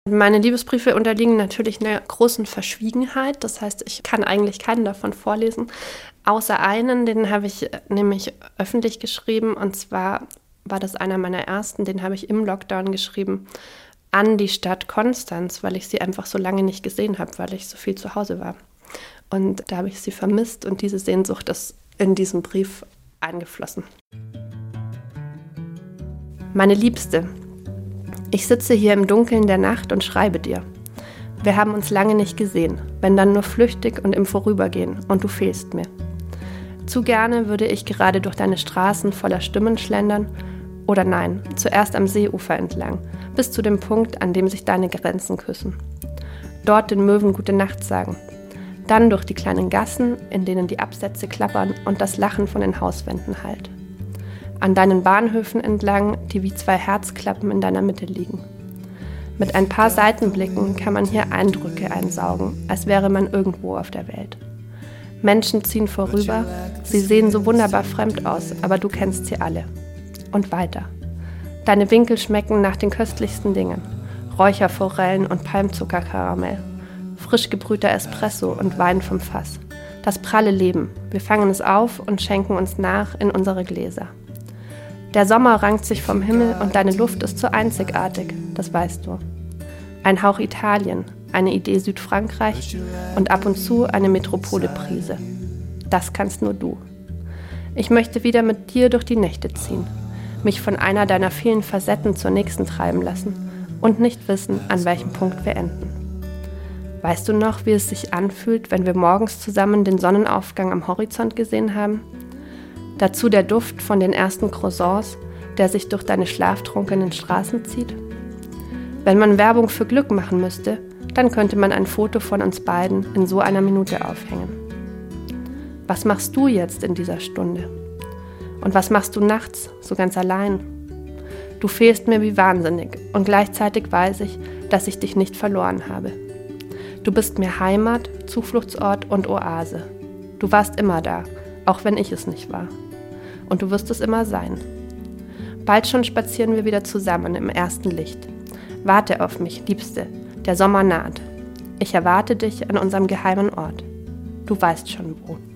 Meine Liebesbriefe unterliegen natürlich einer großen Verschwiegenheit. Das heißt, ich kann eigentlich keinen davon vorlesen, außer einen, den habe ich nämlich öffentlich geschrieben. Und zwar war das einer meiner ersten, den habe ich im Lockdown geschrieben, an die Stadt Konstanz, weil ich sie einfach so lange nicht gesehen habe, weil ich so viel zu Hause war. Und da habe ich sie vermisst und diese Sehnsucht ist in diesen Brief eingeflossen. Meine Liebste, ich sitze hier im Dunkeln der Nacht und schreibe dir. Wir haben uns lange nicht gesehen, wenn dann nur flüchtig und im Vorübergehen, und du fehlst mir. Zu gerne würde ich gerade durch deine Straßen voller Stimmen schlendern, oder nein, zuerst am Seeufer entlang, bis zu dem Punkt, an dem sich deine Grenzen küssen. Dort den Möwen gute Nacht sagen. Dann durch die kleinen Gassen, in denen die Absätze klappern und das Lachen von den Hauswänden hallt. An deinen Bahnhöfen entlang, die wie zwei Herzklappen in deiner Mitte liegen. Mit ein paar Seitenblicken kann man hier Eindrücke einsaugen, als wäre man irgendwo auf der Welt. Menschen ziehen vorüber, sie sehen so wunderbar fremd aus, aber du kennst sie alle. Und weiter. Deine Winkel schmecken nach den köstlichsten Dingen. Räucherforellen und Palmzuckerkaramell. Frisch gebrühter Espresso und Wein vom Fass. Das pralle Leben. Wir fangen es auf und schenken uns nach in unsere Gläser. Der Sommer rankt sich vom Himmel und deine Luft ist so einzigartig, das weißt du. Ein Hauch Italien, eine Idee Südfrankreich und ab und zu eine Metropole-Prise. Das kannst nur du. Ich möchte wieder mit dir durch die Nächte ziehen, mich von einer deiner vielen Facetten zur nächsten treiben lassen und nicht wissen, an welchem Punkt wir enden. Weißt du noch, wie es sich anfühlt, wenn wir morgens zusammen den Sonnenaufgang am Horizont gesehen haben? Dazu der Duft von den ersten Croissants, der sich durch deine schlaftrunkenen Straßen zieht. Wenn man Werbung für Glück machen müsste, dann könnte man ein Foto von uns beiden in so einer Minute aufhängen. Was machst du jetzt in dieser Stunde? Und was machst du nachts, so ganz allein? Du fehlst mir wie wahnsinnig und gleichzeitig weiß ich, dass ich dich nicht verloren habe. Du bist mir Heimat, Zufluchtsort und Oase. Du warst immer da, auch wenn ich es nicht war. Und du wirst es immer sein. Bald schon spazieren wir wieder zusammen im ersten Licht. Warte auf mich, Liebste, der Sommer naht. Ich erwarte dich an unserem geheimen Ort. Du weißt schon wo.